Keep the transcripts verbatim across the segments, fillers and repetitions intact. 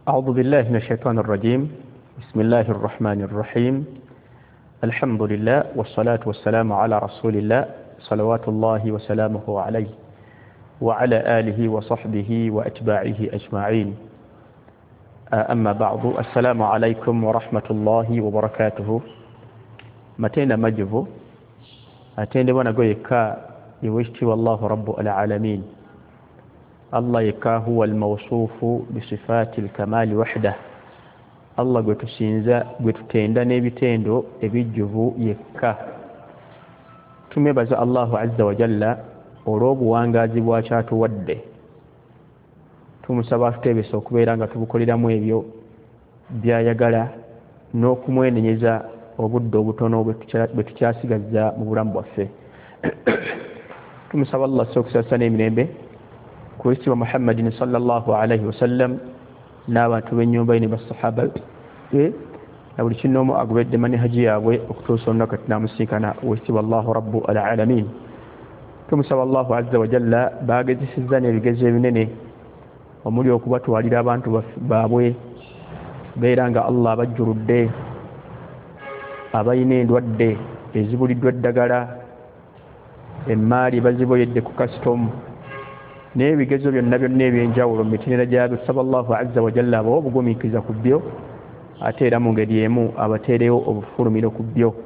أعوذ بالله من الشيطان الرجيم. بسم الله الرحمن الرحيم. الحمد لله والصلاة والسلام على رسول الله صلوات الله وسلامه عليه وعلى آله وصحبه وأتباعه أجمعين. أما بعد، السلام عليكم ورحمة الله وبركاته. متين مجفو أتين وانا قويكا يوشتي والله رب العالمين. الله يكا هو الموصوف بصفات الكمال وحده. الله قلت سينزا قلت تيندا نبي تيندو يبجفو يكا تميبز الله عز وجل orobu wangazibwa kyatuwadde tumusaba tutebesa okubeera nga tubukoleramu ebyo byayagala n'okumwenenyeza obudde obutono bwe tukyasigaza mu bulamu bwaffe. tumusaba Allah sokusasa n'emirembe ku Yusuf Muhammadin sallallahu alayhi wasallam n'abantu b'ennyumba ye ne basahaba be na buli kinoomu agobedde manhaji yaabwe okutuusa olunaku tunamusinkana Yusuf Allahu rabbu alalamin. tumusaba Allahu azza wa jalla baagezesezza n'ebigezo ebinene omuli okubatwalira abantu baabwe beera nga Allah abajjuludde, abalina endwadde ezibuliddwa eddagala, emmaali baziboyedde ku kasitomu n'ebigezo byonna byonna ebyenjawulo mu mitendera gyabyo. tusaba Allahu azza wa jalla abawe obugumiikiriza ku byo ate era mu ngeri emu abateerewo obufulumiro ku byo.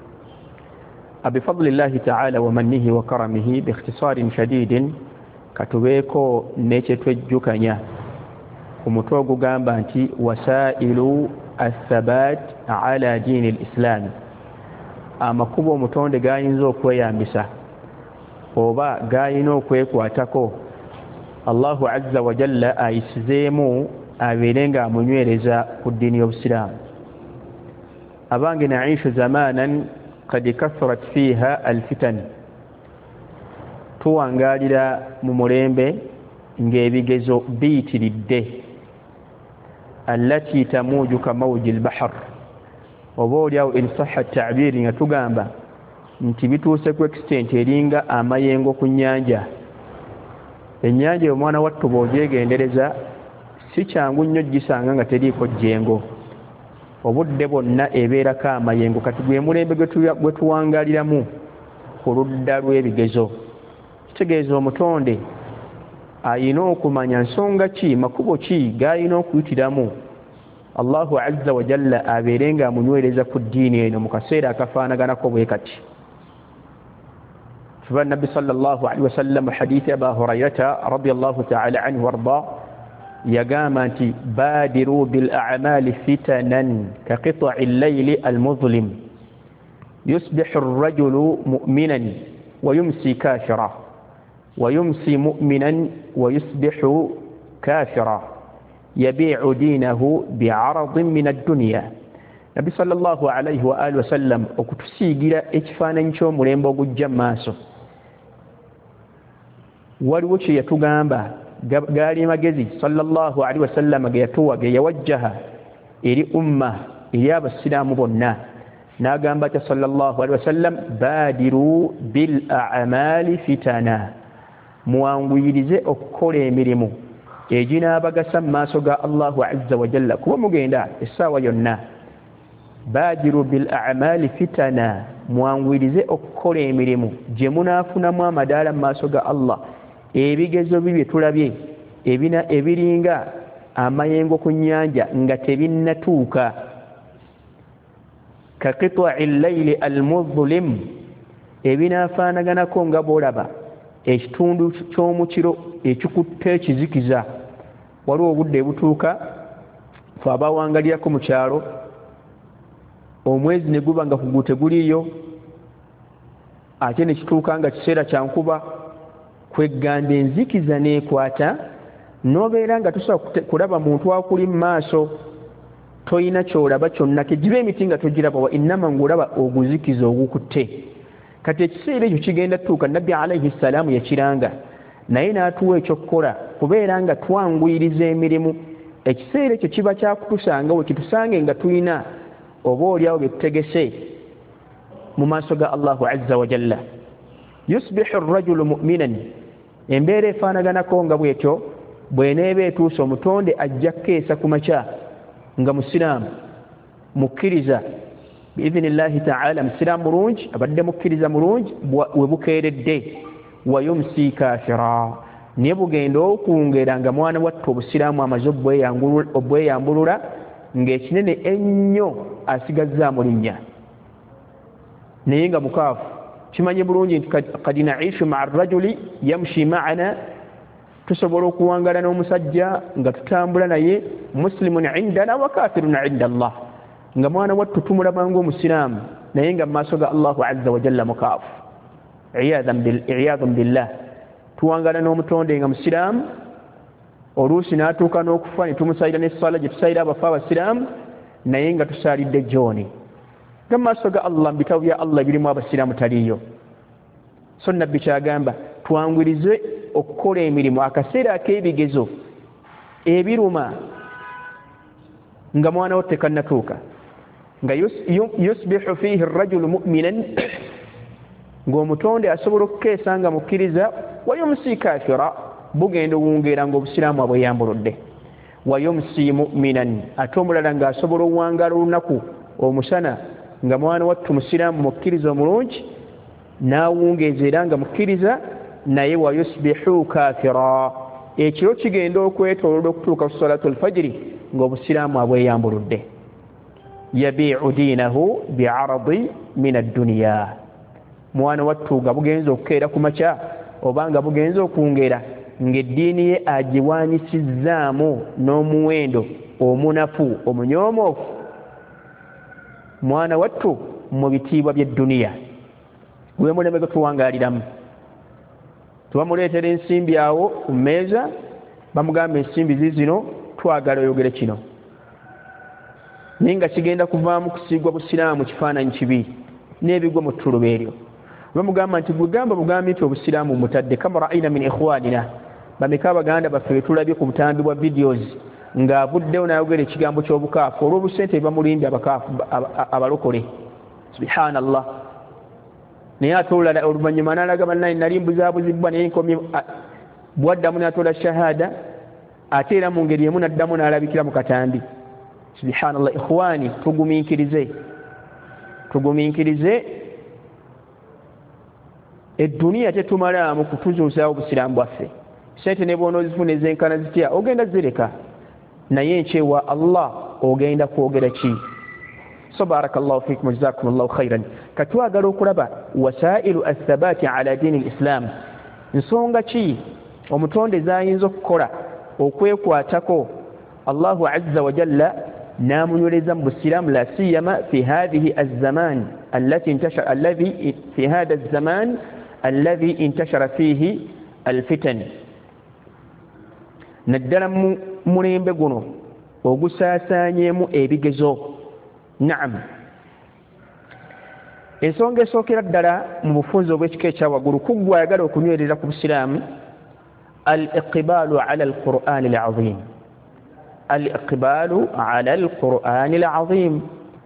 بفضل الله تعالى ومنه وكرمه باختصار شديد كتبيكو نيتشتوجوكانيا ومتوغو غامبانتي وسائل الثبات على دين الإسلام. أما كوبو متوند غاينزو كويامبسا oba gayina okwekwatako Allahu azza wa jalla ayisizeemu abeere nga amunywereza ku ddiini y'obusiraamu. abange naishu zamanan قد كثرت فيها الفتن. tuwangalira mu mulembe ng'ebigezo biyitiridde allati tamuju ka mawji al-bahr. oba oliawo insaha ta'biri nga tugamba nti bituuse ku extent eringa amayengo ku nnyanja. ennyanja omwana wattu bw'ogyegendereza si kyangu nnyo gisanga nga teriiko jjengo, obudde bwonna ebeerako amayengo. kati gwe mulembe gwe tuwangaliramu ku ludda lw'ebigezo. kitegeeza omutonde ayina okumanya nsonga ki, makubo ki g'ayina okuyitiramu Allahu azza wa jalla abeere nga amunywereza ku ddiini eno mu kaseera akafaanaganako bwe kati. فبا النبي صلى الله عليه وسلم حديث أبا هريرة رضي الله تعالى عنه وارضاه يقام أنت بادروا بالأعمال فتنا كقطع الليل المظلم يصبح الرجل مؤمنا ويمسي كافرا ويمسي مؤمنا ويصبح كافرا يبيع دينه بعرض من الدنيا. النبي صلى الله عليه وآله وسلم وكتسيقل إجفانا نشو مرينبو قجماسو waliwo kye yatugamba gaali magezi sallallahu alaihi wasallam ge yatuwa ge yawajjaha eri umma eri abasiraamu bonna n'agamba ta sallallahu alaihi wasallam badiru bil a'mali fitana, muwanguyirize okukola emirimu eginaabagasa mu maaso ga Allahu azza wa jalla kuba mugenda essaawa yonna. badiru bil a'mali fitana, muwanguyirize okukola emirimu gye munaafunamu amadaala mu maaso ga Allah. ebigezo bibye tulabye ebina ebiringa amayengo ku nnyanja nga tebinnatuuka. ka qitwa'i al-layli al-muzlim, ebinaafaanaganako nga bw'olaba ekitundu ky'omukiro ekikutte ekizikiza. waliwo obudde butuuka fe abawangalirako mu kyalo omwezi ne guba nga kugu teguliiyo, ate ne kituuka nga kiseera kya nkuba, kwegamba enzikiza n'ekwata n'obeera nga tosobola kulaba muntu akuli mu maaso, toyina kyolaba kyonna, kegiba emiti nga togiraba, wa innama ng'olaba oguzikiza ogukutte. kati ekiseera ekyo kigenda tuuka, nabbi alayhi salaamu yakiranga naye n'atuwa ekyokukola kubeera nga twanguyiriza emirimu. ekiseera ekyo kiba kyakutusanga we kitusange nga tulina oba oliawo bye tutegese mu maaso ga Allahu azza wa jalla. yusbihu ar-rajulu mu'minan, embeera efaanaganako nga bwetyo bweneeba etuuse omutonde ajja kukeesa ku makya nga musiraamu mukkiriza biidhinillahi taala, musiraamu mulungi abadde mukkiriza mulungi we bukeeredde wayumsi kafira, naye bugenda okwongera nga mwana wattu obusiraamu amaze obweyambulula ng'ekinene ennyo asigazzaamu linnya naye nga mukaafu. Kimanyi bulungi nti kadi naishu maa rajuli yamshi maana, tusobola okuwangala n'omusajja nga tutambula naye muslimun indana wa kafirun inda Allah, nga mwana wattu tumulaba ng'omusiraamu naye nga mu maaso ga Allahu azza wa jalla mukaafu. Iyadhan billah, tuwangala n'omutonde nga musiraamu, oluusi n'atuuka n'okufa ne tumusayira n'essala gye tusayira abafa abasiraamu naye nga tusaalidde jooni nga mu maaso ga Allah, mu bitabo bya Allah birimu abasiraamu taliyo. So nabbi kyagamba twangurize okukola emirimu akaseera ak'ebigezo ebiruma nga mwana wo tekannatuuka, nga yusbihu fihi rajulu mu'minan, ng'omutonde asobola okukeesa nga mukkiriza, wayumsi kafira, bugenda owungeera ng'obusiraamu abweyambuludde, wayumsi mu'minan, ate omulala ng'asobola owangala olunaku omusana nga mwana wattu musiraamu mukkiriza omulungi n'awungeeza era nga mukkiriza naye wayusbihu kafira, ekiro kigenda okwetooloola okutuuka ku salatu alfajiri ng'obusiraamu abweyambuludde. yabii'u diinahu bi'aradi min ad-dunya, mwana wattu nga bugenza okukeera ku makya oba nga bugenza okwongera ng'eddiini ye agiwaanyisizzaamu n'omuwendo omunafu omunyoomoofu, mwana wattu mu bitiibwa by'edduniya gwe muleme gwe tuwangaaliramu. Tubamuleetera ensimbi awo ku mmeeza, bamugamba ensimbi zizino twagala oyogere kino, naye nga kigenda kuvaamu kusiigwa busiraamu kifaananyi kibi n'ebigwa mu ttuluba eryo. Bamugamba nti bwegamba bugambi nti obusiraamu mutadde, kama ra'ayna min ikhwanina, bameka abaganda baffe betulabye ku butambi bwa videos ng'avuddewo n'ayogera ekigambo ky'obukaafu olw'obusente bamulimbye abakaafu abalokole. Subhanallah. Naye ate olulala oluvannyuma n'alaga bannaye nali mbuzaabuzibwa naye nkomye, bwaddamu n'atoola shahada ate era mu ngeri emu n'addamu n'alabikira mu katambi. Subhanallah. Ikhwani, tugumiikirize tugumiikirize edduniya tetumalaamu kutuzuusawo obusiraamu bwaffe. Sente ne bw'onoozifuna ezenkana zitya ogenda zireka, naye nkyewa Allah ogenda kwogera ki? So barakallahu fikum, jazakumullahu khairan. Katwagala okulaba wasailu athabati ala diini lislam, nsonga ki omutonde zayinza okukola okwekwatako Allahu azza wa jalla namunyoleza mu busiraamu, la siyama fi hadhihi azzaman allati intashara alladhi fi hadha azzaman alladhi intashara fihi alfitan, naddala mu mulembe guno ogusaasaanyeemu ebigezo. Naam, ensonga esookera ddala mu bufunze obw'ekika ekyawaggulu kuggwa ayagala okunywerera ku busiraamu, al-iqbaalu ala al-Qur'aan al-azim. Al-iqbaalu ala al-Qur'aan al-azim,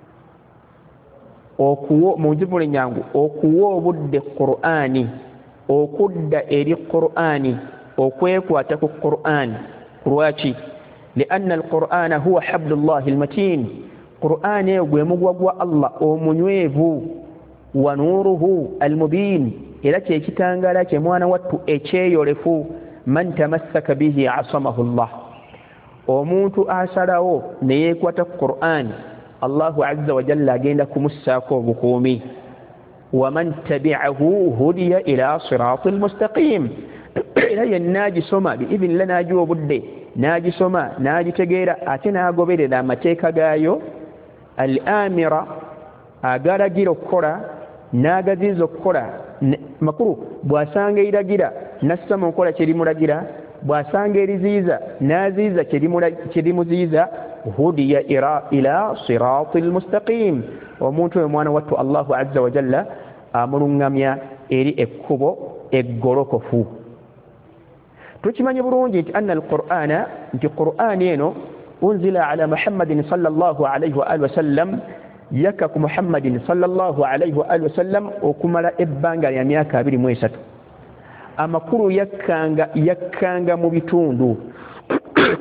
okuwo munjibule nyangu okuwa obudde Qur'aani, okudda eri Qur'aani, okwekwata ku Qur'aani. Lwaki? lianna al-Qur'aana huwa hablullahi al-matiin, Qur'aani eyo gwe mugwa gwa Allah omunywevu, wa nuuruhu al-mubiin, era kyekitangala kye mwana wattu ekyeyolefu. Man tamassaka bihi asamahu Allah, omuntu asalawo ne yeekwata ku Qur'aani, Allahu azza wa jalla agenda kumussaako obukuumi. wa man tabi'ahu hudiya ila siraatil mustaqiim, era yenna agisoma biidhnillah n'agiwa obudde n'agisoma n'agitegeera ate n'agoberera amateeka gaayo, al-amira agalagira okukola n'agaziiza okukola makulu, bw'asanga eragira n'assa mu nkola kyerimulagira, bw'asanga eriziiza n'aziiza kyerimuziiza, hudiya ila siraatil mustaqiim, omuntu oyo mwana wattu Allahu azza wa jalla amulungamya eri ekkubo eggolokofu. Tukimanyi bulungi nti anna al-Qur'aana, nti Qur'aani eno unzila ala Muhammadin sallallahu alayhi wa alihi wa sallam, yakka ku Muhammadin sallallahu alayhi wa alihi wa sallam okumala ebbanga lya myaka abiri mu esatu. Amakulu yakkanga yakkanga mu bitundu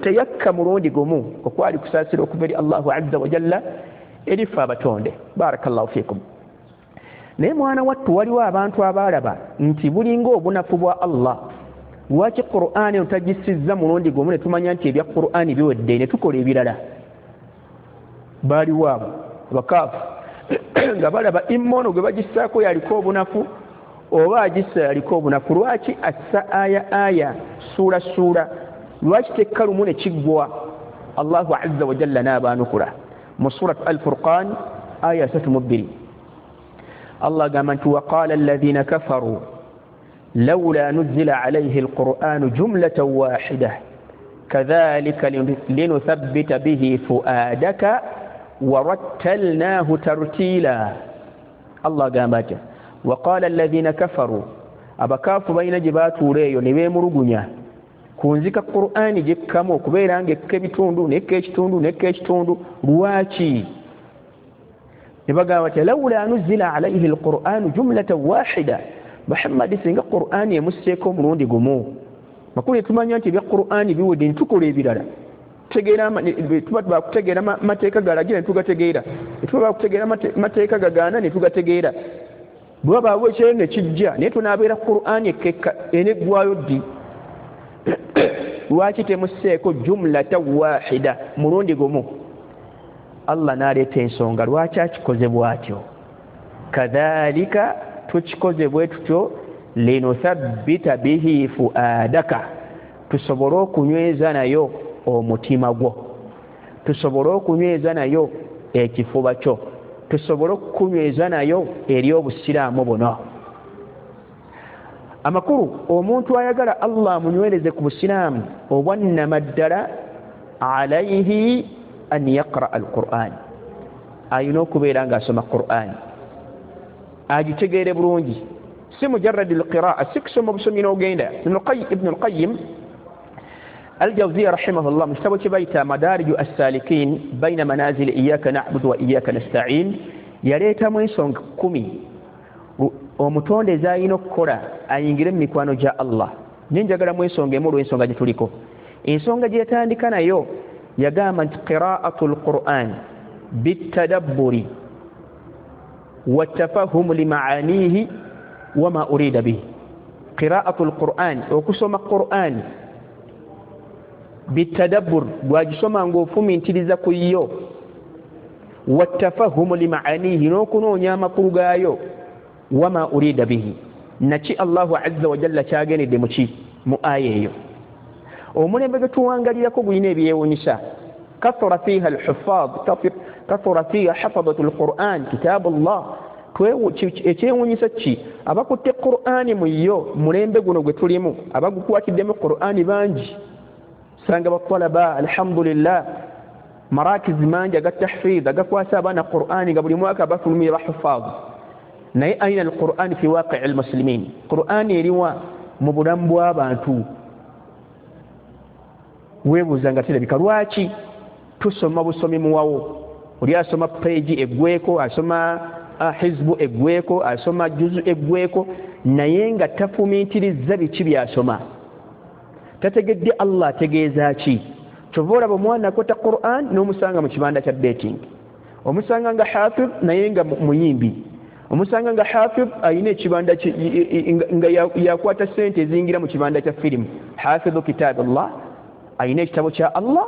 teyakka mulundi gumu okwali kusaasira okuva eri Allahu azza wa jalla erifa abatonde. Barakallahu fikum. Naye mwana wattu waliwo abantu abaalaba nti bulinga obunafu bwa Allah lwaki Qur'ani otagissizza mulundi gumu ne tumanya nti ebya Qur'ani biwedde ne tukola ebirala. Baaliwo abo abakaafu nga balaba immono gwe bagissaako yaliko obunafu oba agissa yaliko obunafu. Lwaki assa aya aya suura suura lwaki tekka lumu ne kiggwa? Allahu azza wa jalla n'abaanukula mu surat Al-Furqan aya asatu mu bbiri. Allah agamba nti waqaala alladhina kafaru lawla nuzila alayhi alqur'anu jumlatan wahida kadhalika linuthabbita bihi fuadaka warattalnahu tartila. Allah agamba ati waqaala alladhina kafaru, abakaafu balina gye baatuula eyo ne beemulugunya ku nzika Qur'ani gyekkamu okubeera ng'ekka ebitundu nekka ekitundu nekka ekitundu. Lwaki? ne bagamba bati lawla nuzila alayhi alqur'anu jumlatan wahida, Muhammad singa Qur'ani emusseeko omulundi gumu. Makulu tumanya nti ebya Qur'ani biwedde ne tukola ebirala. Tutegeera tuba bakutegeera mateeka galagira ne tugategeera, tuba bakutegeera mateeka gagaana ne tugategeera. Bwe babaawo ekyo ne kijja naye tunaabeera Qur'ani ekkekka eneggwayo ddi? Lwaki temusseeko jumlatan wahida mulundi gumu? Allah n'aleeta ensonga lwaki akikoze bw'atyo. Kadhalika tukikoze bwe tutyo linuthabbita bihi fuadaka, tusobole okunyweza nayo omutima gwo, tusobole okunyweza nayo ekifuba kyo, tusobole okunyweza nayo eri obusiraamu buno. Amakulu omuntu ayagala Allah amunywereze ku busiraamu obwannama ddala alayhi an yaqra al-Qur'an, ayina okubeera ng'asoma Qur'an agitegeere bulungi, si mujarrad al-qira'a, si kusoma busomi n'ogenda. Ibn al-Qayyim al-Jawziyya rahimahullah mu kitabo kye bayita Madariju as-Salikin bayna manazil iyyaka na'budu wa iyyaka nasta'in yaleetamu ensonga kumi omutonde z'alina okukola ayingire mu mikwano gya Allah. Nenjagala mu ensonga emu olw'ensonga gye tuliko. Ensonga gye yatandika nayo yagamba nti qira'atul Qur'an bitadabburi watafahum limaanihi wama urida bihi. Qira'atul Qur'an, okusoma Qur'an bitadabbur, gwagisoma ng'ofumintiriza ku yo, watafahum limaanihi, n'okunoonya amakulu gaayo, wama urida bihi, naki Allahu azza wa jalla kyagenedde muki mu aya eyo. Omulembe gwe tuwangalirako gulina ebyewuunyisa. kathura fiha al-huffaz, kathura fiha hafadatu al-Qur'an kitabullah. Ekyewuunyisa ki? abakutte Qur'ani mu yo mulembe guno gwe tulimu, abagukwatiddemu Qur'ani bangi. Sanga batalaba alhamdulillah marakiz mangi agatahfidh agakwasa abaana Qur'ani nga buli mwaka bafulumira huffaz. Naye aina al-Qur'an fi waqi' al-muslimin, Qur'ani eriwa mu bulamu bw'abantu? Weebuuza nga terabika. Lwaki tusoma busomi muwawo? Oli asoma page eggweko, asoma hizbu eggweko, asoma juzu eggweko, naye nga tafumintiriza biki byasoma, tategedde Allah ategeeza ki. Kyova olaba omwana akota Qur'an n'omusanga mu kibanda kya betting, omusanga nga hafidh naye nga muyimbi, omusanga nga hafidh ayina ekibanda nga yakwata sente ezingira mu kibanda kya firimu. Hafidhu kitaballah, ayina ekitabo kya Allah,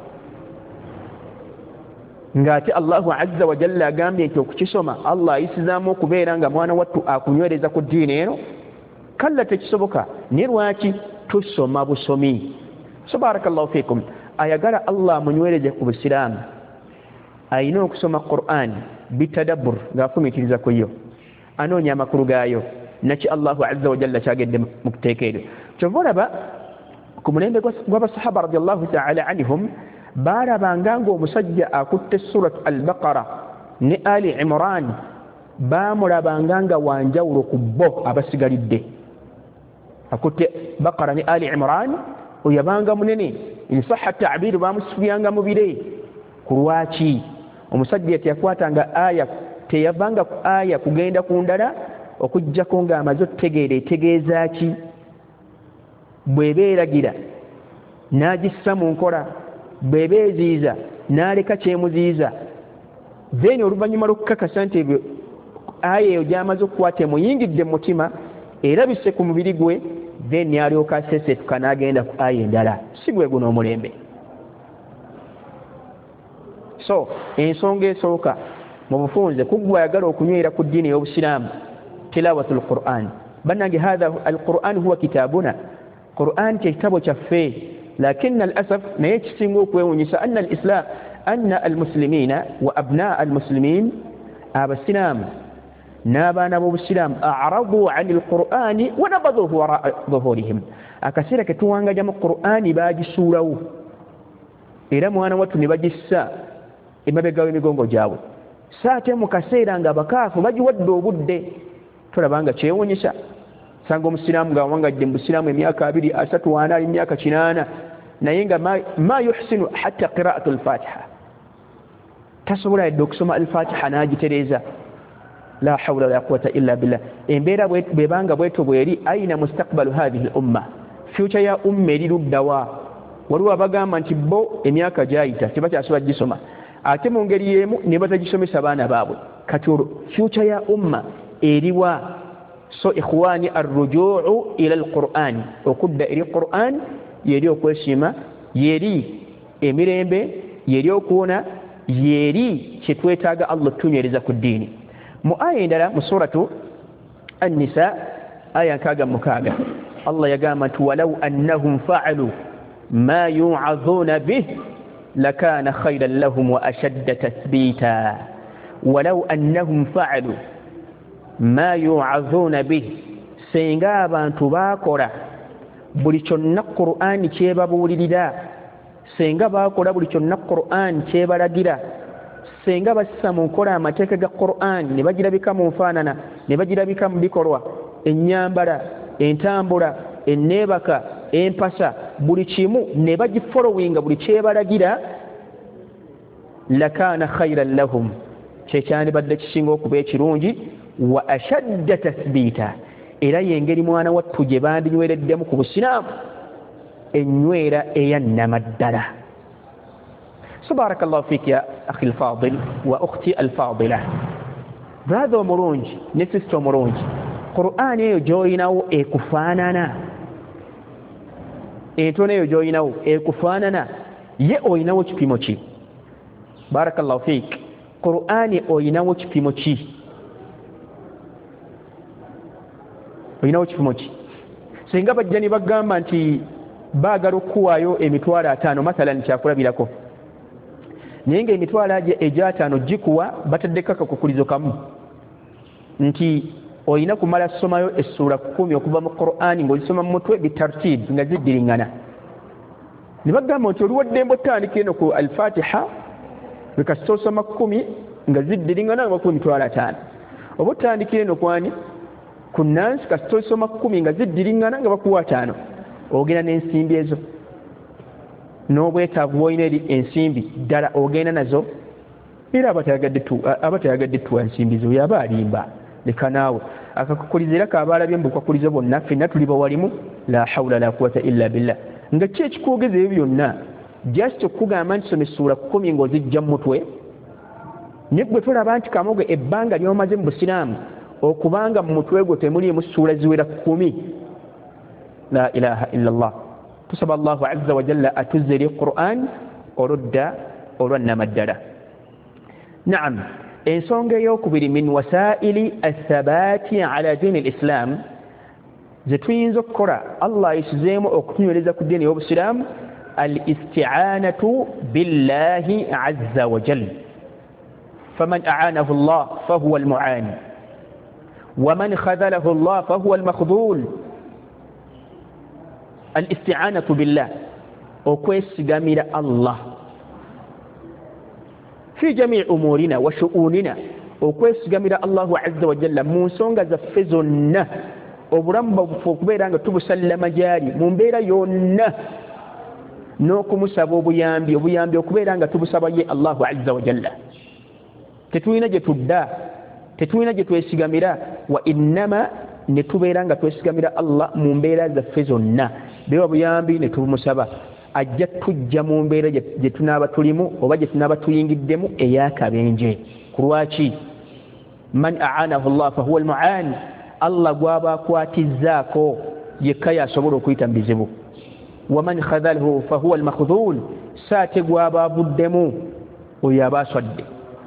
ng'ate Allahu azza wa jalla agambye nti okukisoma Allah ayisizaamu okubeera nga mwana wattu akunywereza ku ddiini eno. Kalla tekisoboka. Naye lwaki tusoma busomi? So barakallahu fikum. Ayagala Allah amunywereze ku busiraamu ayina okusoma Qur'an bitadabbur, ng'afumiitiriza ku yo, anoonya amakulu gaayo, naki Allahu azza wa jalla kyagedde mu kuteeka eryo. Kyova olaba ku mulembe gw'abasahaba radiyallahu ta'ala anhum baalabanga ng'omusajja akutte surat al-Baqara ne Ali Imran baamulabanga nga wanjawulo ku bo abasigalidde. Akutte Baqara ne Ali Imran oyabanga munene, insaha ta'biru baamusubiyanga mu bire. Ku lwaki? Omusajja teyakwatanga aya, teyavanga ku aya kugenda ku ndala okujjako ng'amaze otutegeera etegeeza ki. Bw'eba eragira n'agissa mu nkola bwebeeziiza n'aleka kyemuziiza then oluvannyuma lw'okukakasa nti ebyo aya eyo gy'amaze okukwata emuyingidde mu mutima era bisse ku mubiri gwe then alyoka aseesetuka n'agenda ku aya endala si gwe guno omulembe. So ensonga esooka mu bufunze kuggwa ayagala okunywera ku ddiini y'obusiraamu tilawatul Qur'an. bannange hadha al-Qur'an huwa kitabuna, Qur'an kye kitabo kyaffe, lakinna al-asaf naye kisinga okwewuunyisa anna al-islam anna al-muslimina wa abnaa al-muslimin abasiraamu n'abaana b'obusiraamu a'radu 'ani al-Qur'ani wa nabadhuhu wara'a dhuhurihim. akaseera ke tuwangajja mu Qur'ani baagisuulawo era mwana wattu ne bagissa emabega w'emigongo gyabwe. saate mu kaseera nga bakaafu bagiwadde obudde, tolabanga kyewuunyisa. sanga omusiraamu nga wangajje mu busiraamu emyaka abiri asatu ana ali myaka kinaana naye nga ma yuhsinu hatta qira'atu al-Fatiha, tasobola yadde okusoma al-Fatiha n'agitereeza. la hawla wala quwwata illa billah. embeera bwebanga bweto bweri aina mustaqbalu hadhihi al-umma, future ya umma eri luddawa. waliwo abagamba nti bo emyaka gyayita tebakyasobola gisoma, ate mu ngeri y'emu ne batagisomesa baana baabwe. kati olwo future ya umma eriwa? so ikhwani arruju'u ila al-Qur'an, okudda eri Qur'an yeri okwesiima, yeri emirembe, yeri okuwona, yeri kyetwetaaga Allah tunywereza ku ddiini. mu aya endala mu suratu an-Nisa aya nkaaga mukaaga Allah yagamba nti walau annahum fa'alu ma yu'adhuna bih lakana khayran lahum wa ashadda tathbita. walau annahum fa'alu ma yu'adhuna bih, senga abantu bakola buli kyonna Qur'ani kyebabuulirira, senga bakola buli kyonna Qur'ani kyebalagira, senga bassa mu nkola amateeka ga Qur'an ne bagirabika mu nfaanana, ne bagirabika mu bikolwa, ennyambala, entambula, enneebaka, empasa, buli kimu ne bagifolowinga buli kyebalagira, lakaana khayran lahum, kyekyandibadde kisinga okuba ekirungi, wa ashadda tathbita, era yengeri mwana wattu gye bandinywereddemu ku busiraamu enywera eyannamaddala. barakallahu fik ya akhi al-fadil wa ukhti al-fadila. brother omulungi ne sister omulungi, Qur'an eyo gy'olinawo ekufaanana, entono eyo gy'olinawo ekufaanana, ye olinawo kipimo ki? barakallahu fik. Qur'an olinawo kipimo ki? olinawo kipimo ki? singa bajja ne bagamba nti baagala okuwaayo emitwalo ataano mathalan kyakulabirako, naye nga emitwalo egy'ataano gikuwa bataddeko akakukulizo kamu nti olina kumala somayo essura kkumi okuva mu Qur'ani ng'ogisoma mu mutwe bitartib nga ziddiringana. ne bagamba nti oluwaddembe otandika eno ku al-Fatiha bikasita osoma kkumi nga ziddiringana nga bakuwa emitwalo ataano, oba otandika eno kwani ku Nansi kasita osoma kkumi nga ziddiringana nga bakuwa ataano, ogenda n'ensimbi ezo n'obwetaavu bw'olina eri ensimbi ddala ogenda nazo. era abatayagadde tuwa ensimbi zo yaba alimba, leka naawe akakukuliza era kaabalabye mu bukakulizo bonna ffenna tuli bawalimu. la hawla la quwwata illa billah. nga ki ekikugeza ebyo byonna just okugamba nti soma essuula kkumi ng'ozijja mu mutwe, naye gwe tolaba nti kamoge ebbanga ly'omaze mu busiraamu okubanga mu mutwe gwe temuliimu ssuula ziwera kkumi. la ilaha illa Allah. tusaba Allahu azza wa jalla atuzze eri Qur'an oludda olwannamaddala. naam, ensonga ey'okubiri min wasaili athabaati ala diini al-Islam ze tuyinza okukola Allah ayisizeemu okutunywereza ku ddiini y'obusiraamu, al-isti'aanatu billahi azza wa jalla. faman a'aanahu Allah fahuwa al-mu'aan wa man khadhalahu Allah fahuwa al-makhdhul. al-isti'aanatu billah, okwesigamira Allah fi jamii umurina wa shu'unina, okwesigamira Allahu azza wa jalla mu nsonga zaffe zonna, obulamu bwaffe okubeera nga tubusallama gyali mu mbeera yonna, n'okumusaba obuyambi obuyambi okubeera nga tubusaba ye Allahu azza wa jalla. tetulina gye tudda, tetulina gye twesigamira, wa innama ne tubeera nga twesigamira Allah mu mbeera zaffe zonna, bewa buyambi ne tumusaba. ajja tujja mu mbeera gye tunaaba tulimu oba gye tunaaba tuyingiddemu ey'akabenje. Ku lwaki? Man aanahu Allah fahuwa almu'aan, Allah gw'aba akwatizzaako yekka y'asobola okuyita mu bizibu. Waman khadhalahu fahuwa almakhdhul, saate gw'aba avuddemu oyo aba aswadde.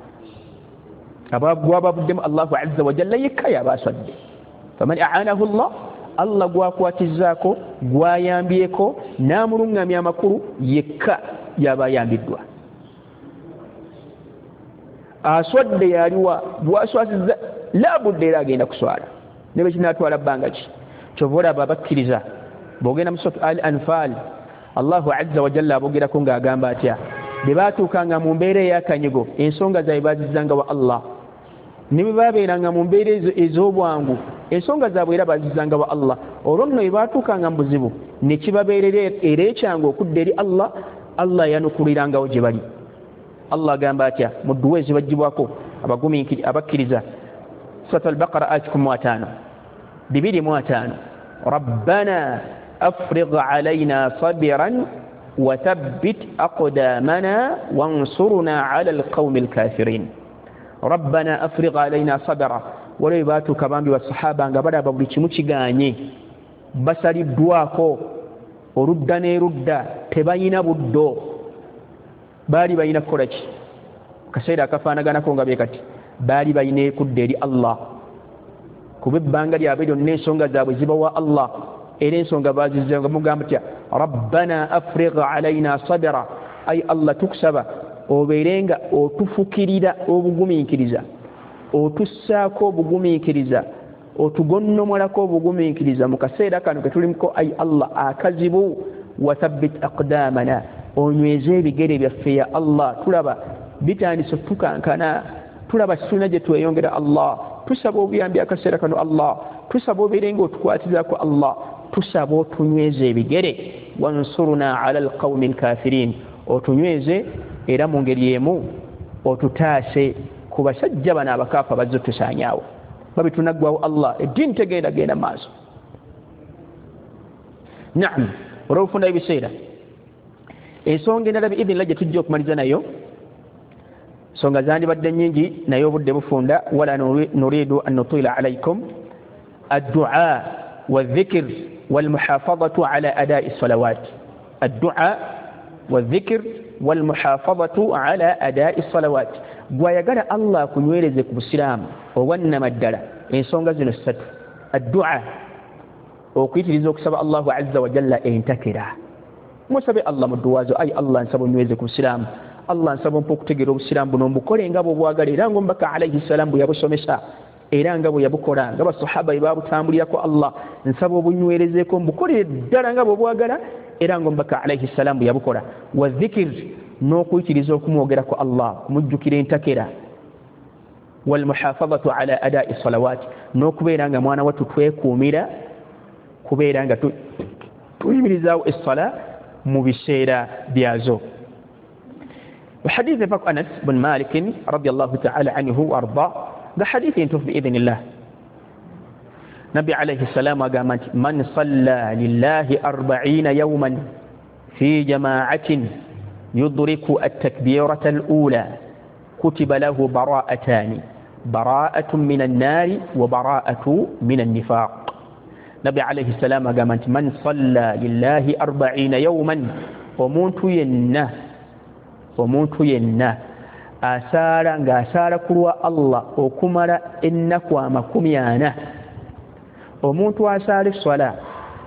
Gw'aba avuddemu Allahu azza wa jalla yekka y'aba aswadde. Faman aanahu Allah, Allah gwakwatizzaako gwayambyeko n'amulungamya amakulu yekka y'aba ayambiddwa. Aswadde yaliwa bwaswazizza labudde era agenda kuswala ne bwe kinaatwala bbanga ki. Kyova olaba abakkiriza bw'ogenda mu Surat Al-Anfal, Allahu azza wa jalla abogerako ng'agamba atya, bwe baatuukanga mu mbeera ey'akanyigo ensonga zaabwe bazizzanga wa Allah, ne bwe baabeeranga mu mbeera ez'obwangu ensonga zaabwe era bazizzanga wa Allah. Olwo nno bwe baatuukanga mu buzibu ne kibabeerera era ekyangu okudda eri Allah, Allah yanukulirangawo gye bali. Allah agamba atya mu dduwa ezibaggyibwako abakkiriza, Surat Al-Baqara aya kikumi mu ataano bibiri mu ataano, Rabbana afrigh alayna sabiran wa thabbit aqdamana wansurna ala alqawmi alkafirin. Rabbana afrigh alayna sabra, wale baatuuka bambi basahaba nga balaba buli kimu kiganye, basaliddwako oludda n'erudda, tebayina buddo, baali balina kukola ki? Kaseera akafaanaganako nga bye kati baali balina kudda eri Allah, kuba ebbanga lyabwe lyonna ensonga zaabwe zibawa Allah, era ensonga bazizzanga mugamba tya Rabbana afrigh alayna sabra, ay Allah tukusaba obeerenga otufukirira obugumiikiriza, otussaako obugumiikiriza, otugonnomolako obugumiikiriza mu kaseera kano ke tulimuko, ay Allah akazibu. Wathabbit aqdamana, onyweze ebigere byaffe ya Allah. Tulaba bitandise tukankana, tulaba suna gye tweyongera Allah, tusaba obuyambi akaseera kano Allah, tusaba obeerenga otukwatizaako Allah, tusaba otunyweze ebigere. Wansurna ala alqawmi alkafirin, otunyweze era mu ngeri emu otutaase ku basajja bano abakaafa bazze tusaanyaawo, babitunaggwawo Allah, eddiini tegenda genda maaso. Naam, olw'okufunda ebiseera ensonga endala biidhinillah gye tujja okumaliza nayo, ensonga zandibadde nnyingi naye obudde bufunda. Wala nuridu an nutila alaykum addua wadhikr walmuhafadhatu ala adai salawat. Addua wadhikr walmuhafadhatu ala adai salawat. Gwayagala Allah akunywereze ku busiraamu owannama ddala ensonga zino ssatu: addua, okuyitiriza okusaba Allahu azza wa jalla entakera, musabe Allah mu dduwa zo, ay Allah nsaba onyweze ku busiraamu, Allah nsaba ompa okutegeera obusiraamu buno mbukole nga bw'obwagala era ng'omubaka alayhi salaam bwe yabusomesa era nga bwe yabukola, nga basahaba bwe babutambulirako. Allah nsaba obunywerezeeko mbukolere ddala nga bw'obwagala era ng'omubaka alayhi salaam bwe yabukola. Wa dhikr, n'okuyitiriza okumwogerako Allah, kumujjukira entakera. Wal muhafadhatu ala adai salawat, n'okubeera nga mwana wattu twekuumira kubeera nga tuyimirizaawo essala mu biseera byazo. وحديث فك أنس بن مالك رضي الله تعالى عنه وأرضاه، ده حديث ينتف بإذن الله. نبي عليه السلام قال من صلى لله أربعين يوما في جماعة يدرك التكبيرة الأولى كتب له براءتان، براءة من النار وبراءة من النفاق. نبي عليه السلام قال من صلى لله أربعين يوما، ومنت ينه omuntu yenna asaala ng'asaala ku lwa Allah okumala ennaku amakumi ana. Omuntu asaala esswala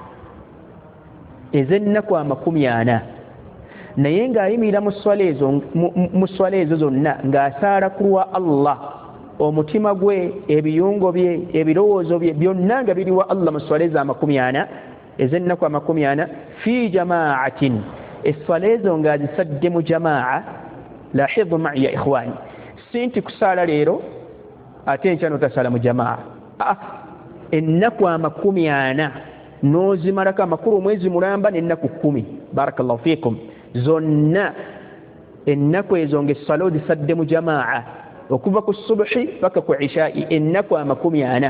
ez'ennaku amakumi ana naye ng'ayimirira mu sswala ezo mu sswala ezo zonna ng'asaala ku lwa Allah, omutima gwe, ebiyungo bye, ebirowoozo bye byonna nga biri wa Allah mu sswala ezo amakumi ana ez'ennaku amakumi ana fi jamaatin, esswala ezo ng'azisadde mu jamaa. Lahidhu ma'i ya ikhwani, si nti kusaala leero ate enkya n'otasaala mu jamaa. Ennaku amakumi ana n'ozimalako amakulu omwezi mulamba n'ennaku kkumi, barakallahu fiikum, zonna ennaku ezo ng'esswala ozisadde mu jamaa okuva ku subuhi paka ku ishaa'i, ennaku amakumi ana.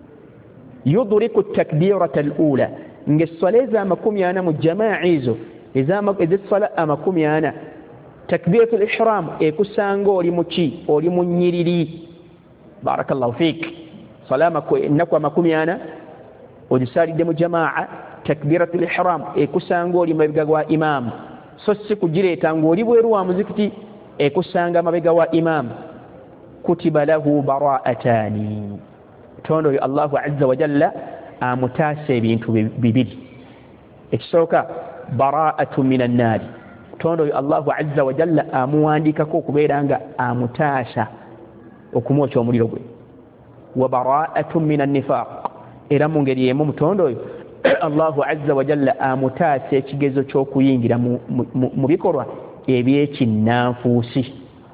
Yudriku takbirata al-ula, ng'esswala ezo amakumi ana mu jamaa ezo ezama ezisala amakumi ana takbiratul ihram ekusanga oli muki oli munyiriri barakallahu fik salama ko nakwa makumi ana ojisalide mu jamaa takbiratul ihram ekusanga oli mabega wa imam so si kujireta ngoli bweru wa muzikiti ekusanga mabega wa imam kutiba lahu bara'atani tondo ya Allah azza wa jalla amutase bintu bibiri ekisooka bara'atu minan nar tondo ya Allah azza wa jalla amuandika ko kuberanga amutasa okumwocha omuliro gwe wa bara'atu minan nifaq era mungeri yemu mutondo Allah azza wa jalla amutase ekigezo ky'okuyingira mu bikorwa ebyekinanfuusi.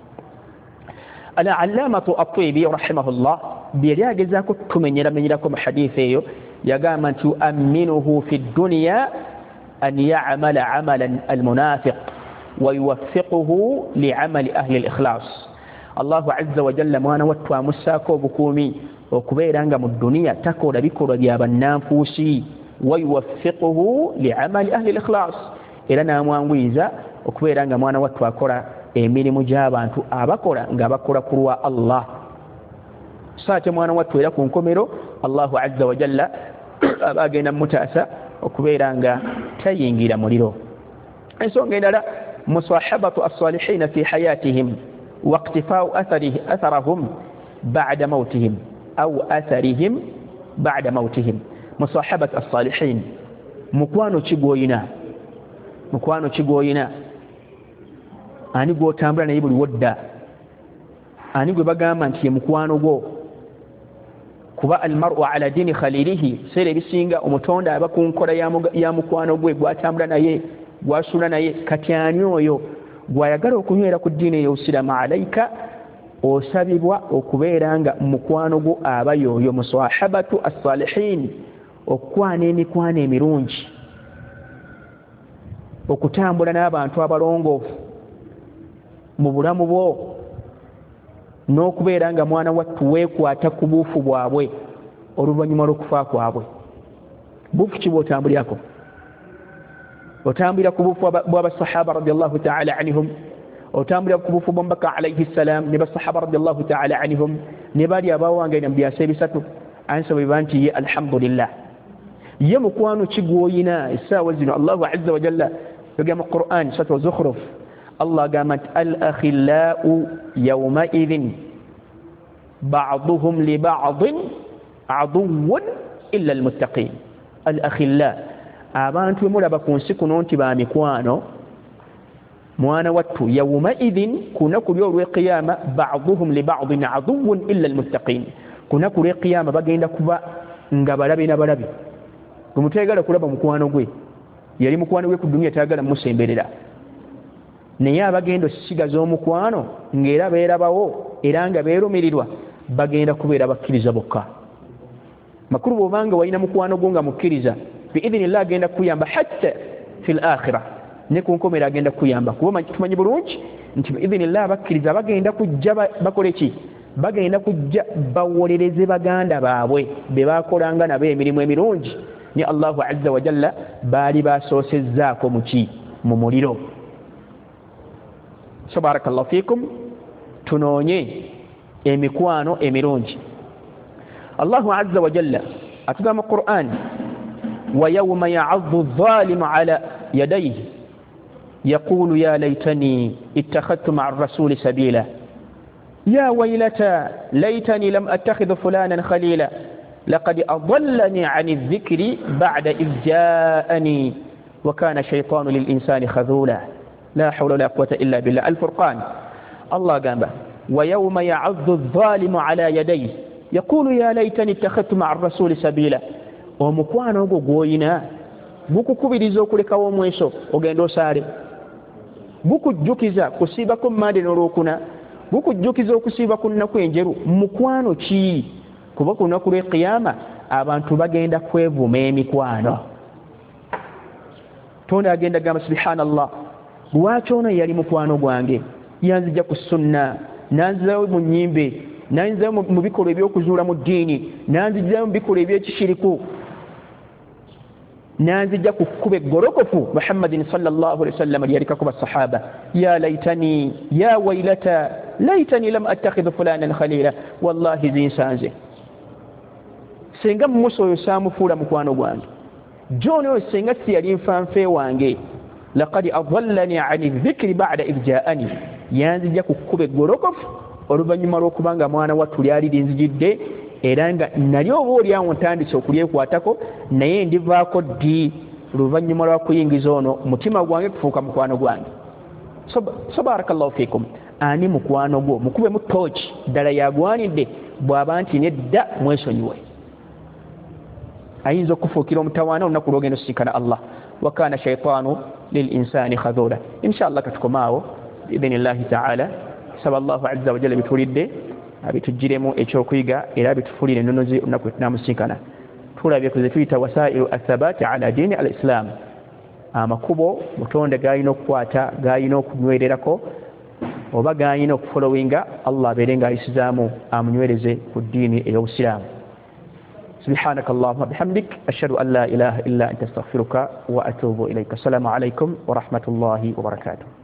Al-allamatu at-Tibi rahimahullah byagezako tumenyera menyerako mu hadith eyo yagamba nti aminuhu fi dunya an ya'mala 'amalan al-munafiq wa yuwaffiquhu li'amali ahli al-ikhlas. Allah azza wa jalla mwana wattu amusako obukumi okubeeranga mu dunya takola bikolwa by'abannanfuusi wa yuwaffiquhu li'amali ahli al-ikhlas era namwangwiza okubeeranga mwana wattu akola emirimu gy'abantu abakola nga bakola kulwa Allah. Saate mwana wattu era ku nkomero Allahu azza wa jalla abagenda mutaasa okubeeranga tayingira muliro. Ensonga endala musahabatu as-salihin fi hayatihim wa iqtifa'u atharihi atharahum ba'da mautihim aw atharihim ba'da mautihim. Musahabatu as-salihin mukwano kigoyina mukwano kigoyina ani gwotambula naye buli wodda ani gwe bagamba nti mukwano gwo kuba almar'u ala dini khalilihi sere bisinga omutonda abakunkola ya mukwano gwe gwatambula naye gwasula naye kati ani oyo gwayagala okunywera ku dini ey'obusiraamu alayka osabibwa okubeeranga mukwano gwo abayoyo musahabatu as-salihin okwana emikwano emirungi okutambula n'abantu abalongoofu mu bulamu bwo n'okubeera nga mwana wattu weekwata ku buufu bwabwe oluvannyuma lw'okufa kwabwe. Buufu ki bw'otambulyako? Otambulira ku buufu bw'abasahaba radiyallahu ta'ala anhum, otambulira ku buufu bw'omubaka alayhi salam ne basahaba radiyallahu ta'ala anhum ne bali abawangaina mu byasa ebisatu ansaba nti ye alhamdulillah. Ye mukwano ki gw'oyina essaawa zino Allahu azza wa jalla yogera mu Qur'an suratu Zukhruf Allah قامت الأخلاء يومئذ بعضهم لبعض عدو إلا المتقين. الأخلاء abantu mulaba ku nsi kuno nti ba mikwano mwana wattu yawmaidhin kuna kulyo lw'eqiyama ba'dhuhum li ba'dhin aduwwun illa almuttaqin. Kuna kulyo qiyama bagenda kuba nga balabe na balabe gumutegala kulaba mukwano gwe yali mukwano gwe ku dunia tagala musemberera naye abagenda osigaza omukwano ng'era beerabawo era nga beerumirirwa bagenda kubeera bakkiriza bokka. Makulu bw'obanga walina mukwano gwo nga mukkiriza biidhinillah agenda kuyamba hatta fil akhirah ne ku nkomera agenda kuyamba kuba tumanyi bulungi nti biidhinillah abakkiriza bagenda kujja bakole ki bagenda kujja bawolereze baganda baabwe be bakolanga nabo emirimu emirungi ni Allahu azza wa jalla baali basoosezzaako muki mu muliro. So barakallahu fikum tunoonye emikwano emirungi. Allahu azza wa jalla atugamba mu Qur'an wa yawma ya'adhu adh-dhalimu ala yadayhi yaqulu ya laytani ittakhadhtu ma'a ar-rasuli sabila ya waylata laytani lam attakhidh fulanan khalila laqad adallani 'ani adh-dhikri ba'da idh ja'ani wa kana shaytanu lil-insani khadhula لا حول ولا قوة إلا بالله. الفرقان الله قام ويوم يعض الظالم على يديه يقول يا ليتني اتخذت مع الرسول سبيلا. ومكوانا غوينا buku kubiriza okulekawo omweso ogenda osaale bukujjukiza kusiiba ku mmande n'olwokuna bukujjukiza okusiiba ku nnaku enjeru mukwano ki kuba ku lunaku lw'eqiyama abantu bagenda kwevuma emikwano. Tonda agenda gamba subhanallah lwaki ono yali mukwano gwange yanzija ku sunna nanzizayo mu nnyimbe nanzizayo mu bikolwa ebyokuzuula mu ddiini nanzizayo mu bikolwa ebyekishiriku nanzija kukube gorokofu Muhammadin sallallahu alaihi wasallam yarika kuba sahaba ya laitani ya wailata laitani lam attakhidh fulanan khalila wallahi zinsanze senga muso yosamu fula mukwano gwange jono senga siyali mfanfe wange laqad adallani ani dhikri ba'da idja'ani yanzija kukube gorokofu oluvanyuma lw'okubanga mwana wattu lyali linzijidde era nga nali oba olyawo ntandise okulyekwatako naye ndivaako ddi luvanyuma lwa kuyingiza ono mutima gwange kufuuka mukwano gwange. So barakallahu fikum. Ani mukwano gwo mukube mu tochi ddala yagwanidde bw'aba nti nedda mwesonyiwe ayinza okufuukira omutawaana olunaku lw'ogenda osisinkana Allah wa kana shaytaanu lil insani khadhula. Inshallah katukomaawo biidhnillahi ta'ala. Saba Allahu azza wa jalla bitulidde abitujiremu ekyokuyiga era bitufulire ennonozi olunaku tunamusinkana. Tulabye kuze tuyita wasailu athabati ala dini al-islam, amakubo mutonde gayina okukwata gayina okunywererako oba gayina okufolowinga Allah abeere ng'ayisizaamu amunywereze ku ddiini ey'obusiraamu. سبحانك اللهم وبحمدك أشهد أن لا إله إلا أنت استغفرك وأتوب إليك. السلام عليكم ورحمة الله وبركاته.